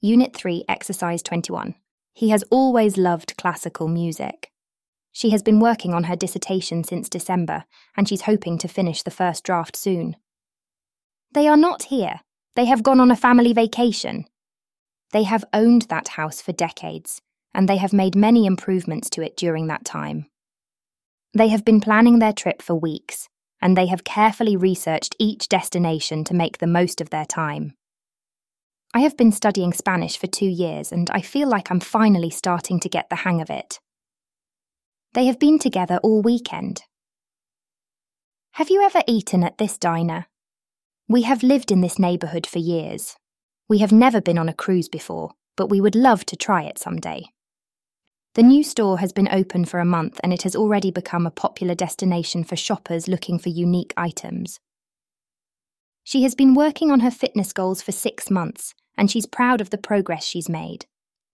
Unit 3, Exercise 21. He has always loved classical music. She has been working on her dissertation since December, and she's hoping to finish the first draft soon. They are not here. They have gone on a family vacation. They have owned that house for decades, and they have made many improvements to it during that time. They have been planning their trip for weeks, and they have carefully researched each destination to make the most of their time. I have been studying Spanish for 2 years, and I feel like I'm finally starting to get the hang of it. They have been together all weekend. Have you ever eaten at this diner? We have lived in this neighbourhood for years. We have never been on a cruise before, but we would love to try it someday. The new store has been open for a month, and it has already become a popular destination for shoppers looking for unique items. She has been working on her fitness goals for 6 months, and she's proud of the progress she's made.